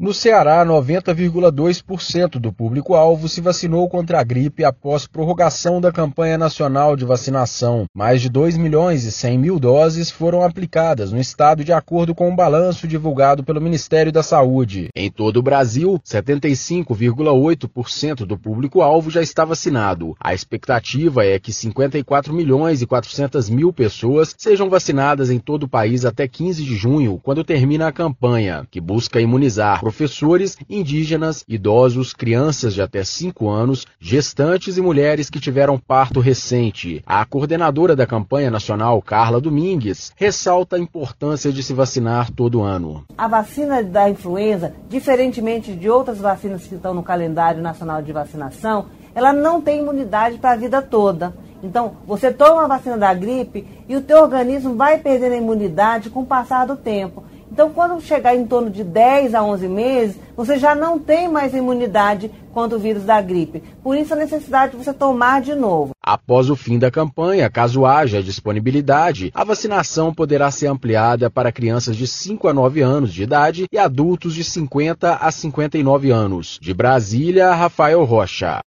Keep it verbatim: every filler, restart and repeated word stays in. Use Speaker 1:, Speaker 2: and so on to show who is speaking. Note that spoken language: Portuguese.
Speaker 1: No Ceará, noventa vírgula dois por cento do público-alvo se vacinou contra a gripe após prorrogação da campanha nacional de vacinação. Mais de dois milhões e cem mil doses foram aplicadas no estado de acordo com o balanço divulgado pelo Ministério da Saúde. Em todo o Brasil, setenta e cinco vírgula oito por cento do público-alvo já está vacinado. A expectativa é que cinquenta e quatro milhões e quatrocentas mil pessoas sejam vacinadas em todo o país até quinze de junho, quando termina a campanha, que busca imunizar professores, indígenas, idosos, crianças de até cinco anos, gestantes e mulheres que tiveram parto recente. A coordenadora da campanha nacional, Carla Domingues, ressalta a importância de se vacinar todo ano.
Speaker 2: A vacina da influenza, diferentemente de outras vacinas que estão no calendário nacional de vacinação, ela não tem imunidade para a vida toda. Então, você toma a vacina da gripe e o teu organismo vai perdendo a imunidade com o passar do tempo. Então, quando chegar em torno de dez a onze meses, você já não tem mais imunidade contra o vírus da gripe. Por isso, a necessidade de você tomar de novo.
Speaker 1: Após o fim da campanha, caso haja disponibilidade, a vacinação poderá ser ampliada para crianças de cinco a nove anos de idade e adultos de cinquenta a cinquenta e nove anos. De Brasília, Rafael Rocha.